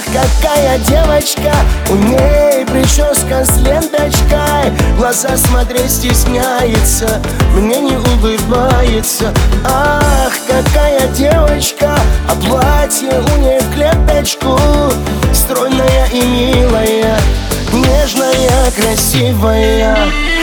какая девочка, у ней прическа с ленточкой, глаза смотреть стесняется, мне не улыбается. Ах, какая девочка, а платье у ней в клеточку, стройная и милая, нежная, красивая.